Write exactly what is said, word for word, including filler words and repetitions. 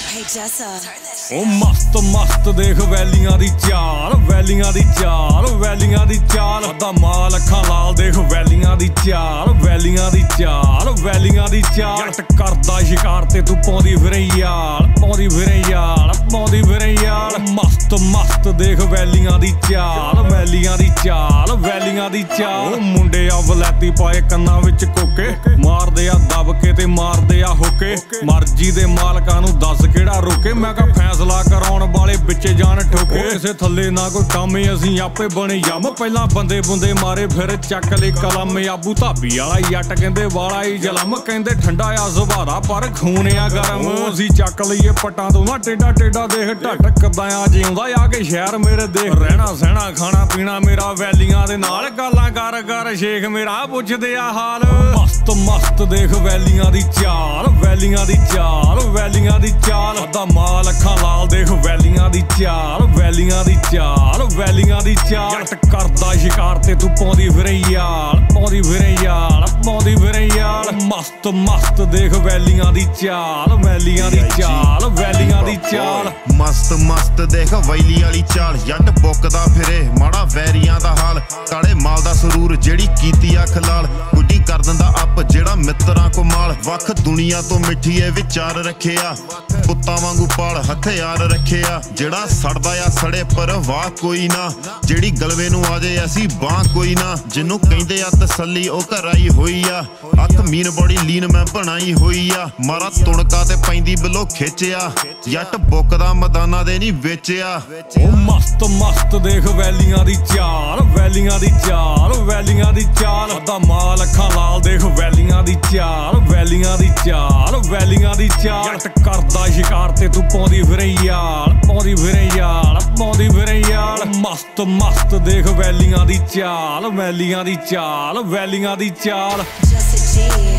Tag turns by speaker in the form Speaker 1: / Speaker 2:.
Speaker 1: ਉਹ ਮਸਤ ਮਸਤ ਦੇਖ ਵੈਲੀਆਂ ਦੀ ਚਾਲ, ਵੈਲੀਆਂ ਦੀ ਚਾਲ, ਵੈਲੀਆਂ ਦੀ ਚਾਲ। ਅੱਧਾ ਮਾਲ ਅੱਖਾਂ ਲਾਲ ਦੇਖ ਵੈਲੀਆਂ ਦੀ ਚਾਲ, ਵੈਲੀਆਂ ਦੀ ਚਾਲ, ਵੈਲੀਆਂ ਦੀ ਚਾਲ। ਜੱਟ ਕਰਦਾ ਸ਼ਿਕਾਰ ਤੇ ਤੂੰ ਪਾਉਂਦੀ ਫਿਰੇ ਯਾਲ, ਪਾਉਂਦੀ ਫਿਰੇ ਯਾਲ, ਪਾਉਂਦੀ ਫਿਰੇ ਯਾਲ। ਮਸਤ ਮਸਤ ਦੇਖ ਵੈਲੀਆਂ ਦੀ ਚਾਲ, ਵੈਲੀਆਂ ਦੀ ਚਾਲ, ਵੈਲੀਆਂ ਦੀ ਚਾਲ। ਉਹ ਮੁੰਡੇ ਆ ਵਲੈਤੀ ਪਾਏ ਕੰਨਾਂ ਵਿੱਚ ਕੋਕੇ, ਮਾਰਦੇ ਆ ਦਬ ਕੇ ਤੇ ਮਾਰਦੇ ਆ ਹੋਕੇ। ਮਰਜੀ ਦੇ ਮਾਲਕਾਂ ਨੂੰ ਦੱਸ ਕਿਹੜਾ ਰੋਕੇ, ਮੈਂ ਕਹਾਂ ਫੈਸਲਾ ਕਰਾਉਣ ਵਾਲੇ ਵਿੱਚੇ ਜਾਣ ਠੋਕੇ। ਕਿਸੇ ਥੱਲੇ ਨਾ ਕੋਈ ਕੰਮ ਅਸੀਂ ਆਪੇ ਬਣੇ ਯਮ, ਪਹਿਲਾਂ ਬੰਦੇ ਬੁੰਦੇ ਮਾਰੇ ਫਿਰ ਚੱਕ ਲਈ ਕਲਮ। ਆਬੂ ਧਾਬੀ ਵਾਲਾ ਜੱਟ ਕਹਿੰਦੇ ਵਾਲਾ ਹੀ ਜਲਮ, ਕਹਿੰਦੇ ਠੰਡਾ ਆ ਸੁਭਾਰਾ ਪਰ ਖੂਨ ਆ ਗਰਮ। ਅਸੀਂ ਚੱਕ ਲਈਏ ਪੱਟਾਂ ਤੋਂ ਨਾ ਟੇਡਾ ਟੇਡਾ ਦੇਖ ਢੱਟ ਕਿੱਦਾਂ ਆ ਜਿਉਂਦਾ ਆ ਕੇ ਸ਼ਹਿਰ ਮੇਰੇ ਦੇਖ। ਰਹਿਣਾ ਸਹਿਣਾ ਖਾਣਾ ਪੀਣਾ ਮੇਰਾ ਵੈਲੀਆਂ ਦੇ ਨਾਲ, ਗੱਲਾਂ ਕਰ ਕਰ ਸ਼ੇਖ ਮੇਰਾ ਪੁੱਛਦੇ ਆ ਹਾਲ। ਮਸਤ ਮਸਤ ਦੇਖ ਵੈਲੀਆਂ ਦੀ ਚਾਲ, ਵੈਲੀਆਂ ਦੀ ਚਾਲ, ਵੈਲੀਆਂ ਦੀ ਚਾਲ। ਅੱਧਾ ਮਾਲ ਅੱਖਾਂ ਲਾਲ ਦੇਖ ਵੈਲੀਆਂ ਦੀ ਚਾਲ, ਵੈਲੀਆਂ ਦੀ ਚਾਲ, ਵੈਲੀਆਂ ਦੀ ਚਾਲ। ਜੱਟ ਕਰਦਾ ਸ਼ਿਕਾਰ ਤੇ ਤੂੰ ਪਾਉਂਦੀ ਫਿਰੇ ਯਾਲ, ਪਾਉਂਦੀ ਫਿਰੇ ਯਾਲ, ਪਾਉਂਦੀ ਫਿਰੇ ਯਾਲ। ਮਸਤ ਮਸਤ ਦੇਖ ਵੈਲੀਆਂ ਦੀ ਚਾਲ, ਵੈਲੀਆਂ ਦੀ ਚਾਲ, ਵੈਲੀਆਂ ਦੀ ਚਾਲ।
Speaker 2: ਮਸਤ ਮਸਤ ਦੇਖ ਵੈਲੀ ਵਾਲੀ ਚਾਲ, ਜੱਟ ਬੁੱਕਦਾ ਫਿਰੇ ਮਾੜਾ ਵੈਰੀਆਂ ਦਾ ਹਾਲ। ਕਾਲੇ ਮਾਲ ਦਾ ਸਰੂਰ ਜਿਹੜੀ ਕੀਤੀ ਅੱਖ ਲਾਲ, ਗੁੱਡੀ ਕਰ ਦਿੰਦਾ ਅੱਪ ਜਿਹੜਾ ਮਿੱਤਰਾਂ ਕੋ ਮਾਲ। ਵੱਖ ਦੁਨੀਆ ਤੋਂ ਮਿੱਠੀ ਇਹ ਵਿਚਾਰ ਰੱਖਿਆ, ਪੁੱਤਾਂ ਵਾਂਗੂ ਪਾਲ ਹਥਿਆਰ ਰੱਖਿਆ। ਜਿਹੜਾ ਸੜਦਾ ਆ ਸੜੇ ਪਰ ਵਾਹ ਕੋਈ ਨਾ, ਜਿਹੜੀ ਗਲਵੇ ਨੂੰ ਆ ਜੇ ਅਸੀਂ ਬਾਹ ਕੋਈ ਨਾ। ਜਿਹਨੂੰ ਕਹਿੰਦੇ ਆ ਤਸੱਲੀ ਉਹ ਘਰ ਆਈ ਹੋਈ ਆ, ਅੱਖ ਮੀਨ ਬੜੀ ਲੀਨ ਮੈਂ ਬਣਾਈ ਹੋਈ ਆ। ਮਾਰਾ ਤੁਣਕਾ ਤੇ ਪੈਂਦੀ ਬਿਲੋ ਖਿੱਚਿਆ, ਜੱਟ ਬੁੱਕਦਾ ਮੈਦਾਨਾਂ ਦੇ ਨਹੀਂ ਵੇਚਿਆ।
Speaker 1: ਉਹ ਮਸਤ ਮਸਤ ਦੇਖ ਵੈਲੀਆਂ ਦੀ ਚਾਲ, ਵੈਲੀਆਂ ਦੀ ਚਾਲ, ਵੈਲੀਆਂ ਦੀ ਚਾਲ। ਅੱਧਾ ਮਾਲ ਅੱਖਾਂ ਲਾਲ ਦੇਖ ਵੈਲੀਆਂ ਦੀ ਚਾਲ, ਵੈਲੀਆਂ ਦੀ ਚਾਲ, ਵੈਲੀਆਂ ਦੀ ਚਾਲ। ਜੱਟ ਕਰਦਾ ਸ਼ਿਕਾਰ ਤੇ ਤੂੰ ਪਾਉਂਦੀ ਫਿਰੇ ਯਾਲ, ਪਾਉਂਦੀ ਫਿਰੇ ਯਾਲ, ਪਾਉਂਦੀ ਫਿਰੇ ਯਾਲ। ਮਸਤ ਮਸਤ ਦੇਖ ਵੈਲੀਆਂ ਦੀ ਚਾਲ, ਵੈਲੀਆਂ ਦੀ ਚਾਲ, ਵੈਲੀਆਂ ਦੀ ਚਾਲ।